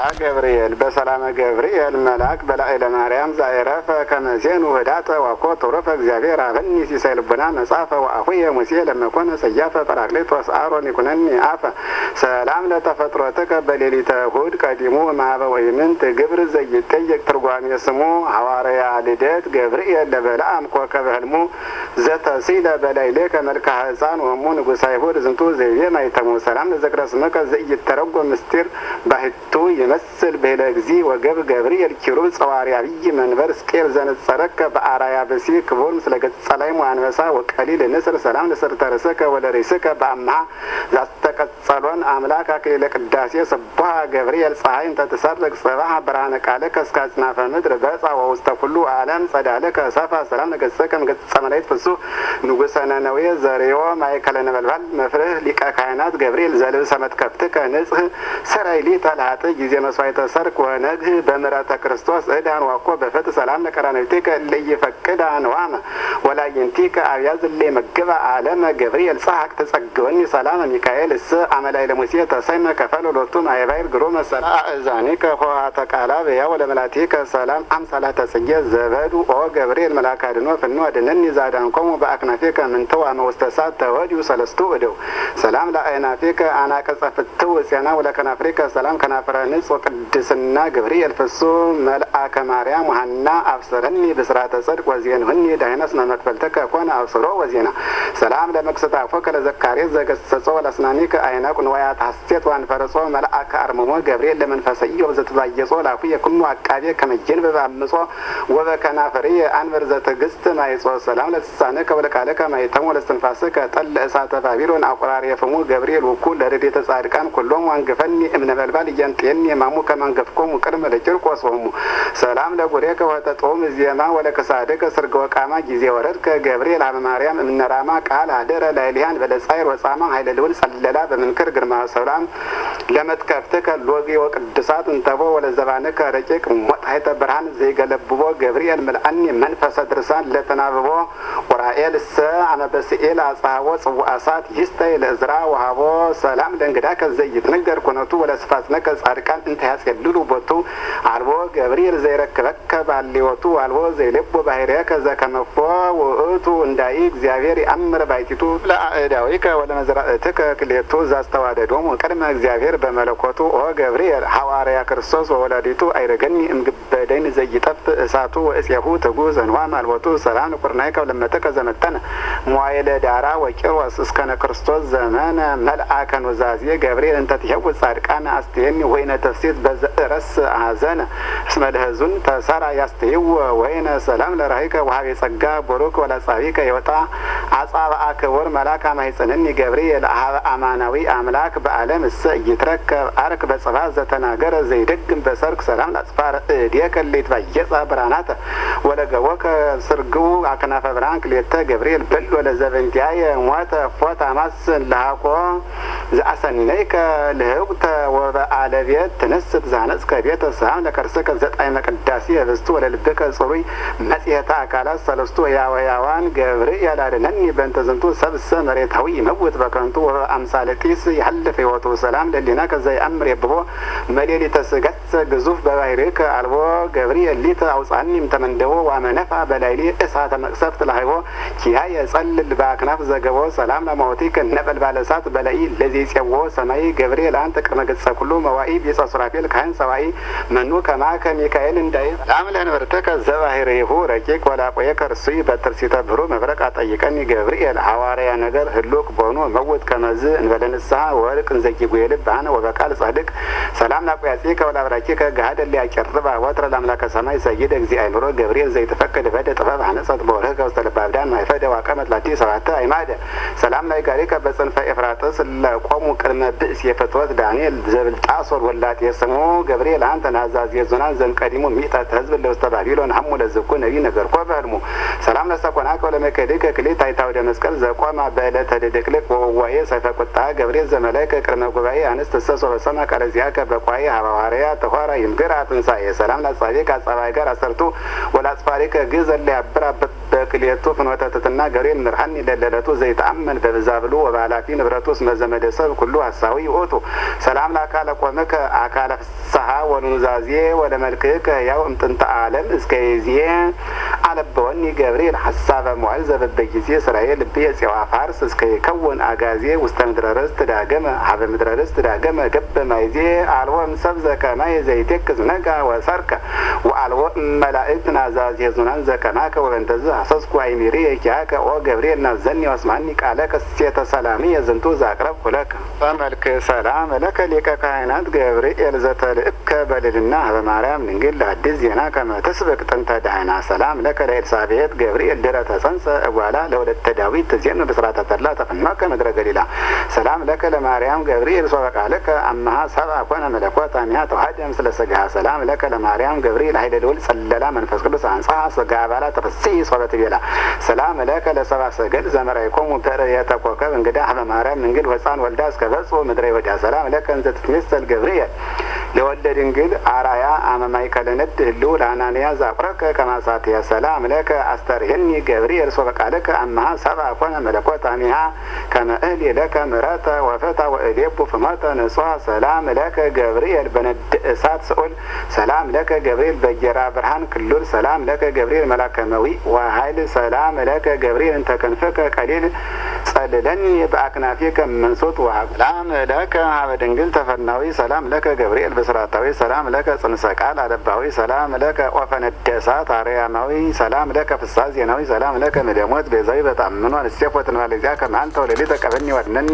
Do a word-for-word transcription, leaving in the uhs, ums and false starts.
ገብርኤል በሰላም ገብርኤል መልአክ በላዕለ ማርያም ዛይረፈ ከመዜኑ ወዳተ ወኮት ወረፈ እግዚአብሔር አበኒ ሲሳይ ልቡና መጻፈ ወአሁየ ሙሴ ለመኮነ ሰያፈ ጰራቅሊጦስ አሮን ይኩነኒ አፈ ሰላም ለተፈጥሮትከ በሌሊተ እሑድ ቀዲሙ ማበ ወይምንት ግብር ዘይጠየቅ ትርጓሜ ስሙ ሐዋርያ ልደት ገብርኤል ለበለዓም ኮከበ ህልሙ ዘተሲለ በላዕሌከ መልክዐ ሕፃን ወሙ ንጉሠ አይሁድ ዝንቱ ዘይቤ ማይተሙ ሰላም ለዘክረ ስመከ ዘይተረጎም ምስጢር ባህቱ ይመስል በለ እግዚ ወገብ ገብርኤል ኪሩብ ጸዋሪ አብይ መንበር ስቄል ዘነጸረከ በአራያ በሲ ክቡር ምስለ ገጸ ላይ አንበሳ ወቀሊል ንስር ሰላም ለሰርተ ርእስከ ወለርእስከ በአምሃ ዛስተቀጸሎን አምላክ አክሊለ ቅዳሴ ሰባህ ገብርኤል ፀሐይ ተተሰረቅ ጽባህ ብርሃነ ቃልከ እስከ አጽናፈ ምድር በጻ ወውስተ ኩሉ ዓለም ጸዳለከ ሰፋ ሰላም ለገጸከ ገጸ መላእክት ፍሱ ንጉሠ ነነዌ ዘሬዮ ማእከለ ነበልባል መፍርህ ሊቀ ካህናት ገብርኤል ዘልብሰ መትከፍትከ ንጽህ ሰራይሊ ተላጥ ጊዜ መስዋዕተ ሰርክ ወነግህ በምሕረተ ክርስቶስ እዳን ዋቆ በፈት ሰላም ለቀራንብትከ ለይፈቅድ አንዋመ ወላይንቲከ አብያዝ ለመገባ ዓለም ገብርኤል ጻሐቅ ተጸግወኒ ሰላም ሚካኤል እስ አመላይ ለሙሴ ተሰይመ ከፈለ ሎቱ ማይባይር ግሮ መሰላ አዛኒከ ሆሃተ ቃላብ ያው ለመላቲከ ሰላም አምሳላተ ጽጌ ዘበዱ ኦ ገብርኤል መልአከ አድኖ ፍኖ አድነኒ ዛዳንኮሙ በአክናፊከ ምንተው አመውስተሳት ተወዲው ሰለስቱ እደው ሰላም ለአይናፊከ አናቀጸፍተው ጽያና ወለከናፍሪከ ሰላም ከናፍረ ንጽ ወቅድስና ገብርኤል ፍሱ መልአከ ማርያም ወሐና አብሰረኒ በስራተ ጽድቅ ወዜንሁኒ ዳይነስ መክፈልተከ ኮነ አብሰሮ ወዜና ሰላም ለመክሰታፎ ከለዘካሪዝ ዘገሰጾ ወለስናኒከ አይናቁ ንዋያት ሐሴት ዋንፈረጾ መልአከ አርምሞ ገብርኤል ለመንፈሰዮ ዘተባየጾ ላፉ የኩኑ አቃቤ ከመጀን በባምጾ ወበከናፍሪ አንበር ዘተግስት ማይጾ ሰላም ለተሳነከ ወለካለከ ማይተሙ ለስተንፋስከ ጠል እሳተ ባቢሎን አቁራሪ የፈሙ ገብርኤል ወኩል ለረድኤተ ጻድቃን ኩሎም ዋንገፈኒ እምነበልባል እያንጤኒ የማሙ ከማንገፍኮሙ ቅድመ ለጭርቆስ ሆሙ ሰላም ለጉሬከ ወተጦም ዜማ ወለከሳደከ ስርገ ወቃማ ጊዜ ወረድከ ገብርኤል አበ ማርያም እምነራማ ቃል አደረ ላይሊያን በለጻይር ወጻማ ኃይለ ልውል ጸለላ በመንክር ግርማ ሰላም ለመትከፍትከ ሎጊ ወቅድሳት እንተቦ ወለዘባነከ ረቂቅ ሞጣይተ ብርሃን ዘይገለብቦ ገብርኤል መልአኒ መንፈሰ ድርሳን ለተናብቦ ወራኤል ሰ አመበስኤል አጻዎ ጽዋሳት ይስተይ ለዝራ ወሃቦ ሰላም ለእንግዳ ከዘይት ነገር ኮነቱ ወለስፋት ነከ ጻድቃን እንተ ያስከልሉ ቦቱ አልቦ ገብርኤል ዘይረከበከ ባሊወቱ አልቦ ዘይለቦ ባህሪያ ከዛ ከመፎ ወእቱ እንዳይ እግዚአብሔር ያምር ባይቲቱ ለአዳዊከ ወለመዝራእትከ ክሌቱ ዛስተዋደዶም ቀድመ እግዚአብሔር በመለኮቱ ኦ ገብርኤል ሐዋርያ ክርስቶስ ወወላዲቱ አይረገኒ እምግበደን ዘይጠፍ እሳቱ ወእስያሁ ተጉዝ እንዋም አልቦቱ ሰላም ለቁርናይከ ለመተከ ዘመተነ ሞይለ ዳራ ወቂሮስ እስከነ ክርስቶስ ዘመነ መልአከ ኑዛዜ ገብርኤል እንተ ትሄው ጻድቃን አስተየኒ ወይነ ተፍሲት በዘረስ አዘነ እስመ ለህዙን ተሰራ ያስተይው ወይነ ሰላም ለራይከ ወሃቤ ጸጋ ቦሩክ ወላጻቢከ ይወጣ አጻባ አክብር መልአከ ማይጸነኒ ገብርኤል አሃ አማናዊ አምላክ በዓለም እሰ ይትረከብ አርክ በጽባ ዘተናገረ ዘይደግም በሰርክ ሰላም ለጽፋር ዲከሌት ባየጻ ብራናተ ወለገወከ ስርግው አከናፈ ብራንክ ለተ ገብርኤል በል ወለዘበንቲያየ ሞተ ፎታ ማስ ለሃቆ ዘአሰነይከ ለህውተ ወበአለቤት ተነስት ዛነጽ ከቤተ ሰላም ለከርሰከ ዘጣይ መቅዳሲ ህብስቱ ወለልበከ ጽሩይ መጽሔተ አካላት ሰለስቱ ያወያዋን ገብርኤል አድነኒ በእንተ ዝንቱ ሰብሰ መሬታዊ መውት በከንቱ ወአምሳለ ጢስ ያለፈ ህይወቱ ሰላም ለሊና ከዛ ያምር የብቦ መሌሊተ ስገት ግዙፍ በባህሪከ አልቦ ገብርኤል ሊተ አውጻኒም ተመንደቦ ወመነፋ በላይሊ እሳተ መቅሰፍት ለሃይቦ ኪያ የጸልል ባክናፍ ዘገቦ ሰላም ለማውቲከ ነበልባለ እሳት በላይ ለዚ ጽዎ ሰማይ ገብርኤል አንተ ቅድመ ገጸ ኩሉ መዋኢ ቢጸሱራፌል ካህን ሰዋኢ መኑ ከማከ ሚካኤል እንዳይ ሰላም ለንበርተከ ዘባህሪሁ ረቂቅ ወላቆየ ከርሱይ በትርሲተ ብሩ መብረቅ አጠይቀኒ ገብርኤል ሐዋርያ ነገር ህሉቅ ቦኑ መውት ከመዝ እንበለንሳ ወርቅ እንዘቂ ጉየል ባነ ወበቃል ጻድቅ ሰላም ላቆያጺ ከወላብራኪ ከጋደ ሊያቀርባ ወትረ ለአምላከ ሰማይ ሰይድ እግዚእ አይምሮ ገብርኤል ዘይተፈቀደ በደ ጥበብ አነጸት በወረከ ወስተለባብዳን ማይፈደ ዋቀመት ላቲ ሰባተ አይማደ ሰላም ላይ ጋሪከ በጽንፈ ኤፍራጥስ ለቆሙ ቅድመ ብእስ የፈትወት ዳንኤል ዘብልጣሶር ወላጥ የስሙ ገብርኤል አንተ ናዛዝ የዞናን ዘንቀዲሙ ሚጣት ህዝብ ለውስተ ባቢሎን ሐሙ ለዝኩ ነቢ ነገር ኮበልሙ ሰላም ለሰቆናከ ለመከደከ ክሌ ታይታው አውደ መስቀል ዘቆማ በዕለተ ድቅልቅ ወዋዬ ሰፈቁጣ ገብርኤል ዘመላእከ ቅድመ ጉባኤ አንስት ተሰሶ በሰማ ቃለ ዚአከ በቋይ ሐዋርያ ተኋራ ይምግር አትንሳኤ ሰላም ለጻቤከ አጻባይ ጋር አሰርቱ ወላጽፋሪከ ግዘለ ያብራበት በክሌቱ ፍኖተ ትትና ገብርኤል ምርሐኒ ለለለቱ ዘይተአመን በብዛ ብሉ ወባላፊ ንብረቱስ መዘመደሰብ ኩሉ ሐሳዊ ወጡ ሰላም ለአካለ ቆመከ አካለ ፍስሐ ወኑዛዜ ወለ መልክከ ያው እምጥንተ ዓለም እስከ ይዜ አለበወኒ ገብርኤል ሐሳበ ሞዓል ዘበበጊዜ እስራኤል በየጽዋ ፋርስ እስከ ይከውን አጋዜ ውስተ ምድረ ርስት ዳገመ ሀበ ምድረ ርስት ዳገመ ገበ ማይዜ አልወም ሰብ ዘከማይ ዘይቴክዝ ነጋ ወሰርከ ወአልወ መላእክት ናዛዝ የዙናን ዘከማከ ወበንተዝ አሰስኩ አይሚሪ የኪያከ ኦ ገብርኤል ናዘኒ ወስማኒ ቃለ ከሴተ ሰላሚ የዝንቱ ዛቅረብ ሁለከ በመልክ ሰላም ለከ ሊቀ ካህናት ገብርኤል ዘተልእከ በልልና ሀበ ማርያም ድንግል ለአዲስ ዜና ከመ ተስብክ ጥንተ ዳህና ሰላም ለከ ለኤልሳቤጥ ገብርኤል ድረ ተጸንሰ እጓላ ለወለተ ዳዊት ዜን በስራተ ተድላ ተፈናከ ምድረ ገሊላ ሰላም ለከ ለማርያም ገብርኤል ሶበቃለከ አመሃ ሰብአ ኮነ መለኮት አሚሃ ተዋህደ ምስለ ሥጋሃ ሰላም ለከ ለማርያም ገብርኤል ኃይለ ልዑል ጸለላ መንፈስ ቅዱስ አንጻ ሥጋ ባላ ተፈሥሒ ሶበት ቤላ ሰላም ለከ ለሰብአ ሰገል ዘመራይኮሙ ተርእየተ ኮከብ እንግዳ ሀበ ማርያም ድንግል ሕፃን ወልዳ እስከ በጽሑ ምድረ ይሁዳ ሰላም ለከ እንዘ ትትሜሰል ገብርኤል ለወልደ ድንግል አራያ አመማይ ከለነድ ህልው ለአናንያ ዛቁረከ ከማሳትያ ሰላም ለከ አስተርሄኒ ገብርኤል ሶበቃለከ አመሃ ሰብአ ኮነ መለኮት አሚሃ ከመ እህሊ ለከ ምሕረተ ወፈታ ወእሌቡ ፍኖተ ንጹሐ ሰላም ለከ ገብርኤል በነድ እሳት ስዑል ሰላም ለከ ገብርኤል በየራ ብርሃን ክሉል ሰላም ለከ ገብርኤል መላከመዊ ወኃይል ሰላም ለከ ገብርኤል እንተ ክንፍከ ቀሊል ጸልለኒ በአክናፊከ መንሱት ወሀብ ሰላም ለከ ሀበ ድንግል ተፈናዊ ሰላም ለከ ገብርኤል በስራታዊ ሰላም ለከ ጽንሰ ቃል አለባዊ ሰላም ለከ ኦፈነደ እሳት አርያማዊ ሰላም ለከ ፍስሐ ዜናዊ ሰላም ለከ ምደሞት ቤዛዊ በጣምኗ ንስቴፎ ትንባለዚያ ከመአንተ ወለሊተ ቀበኒ ወድነኒ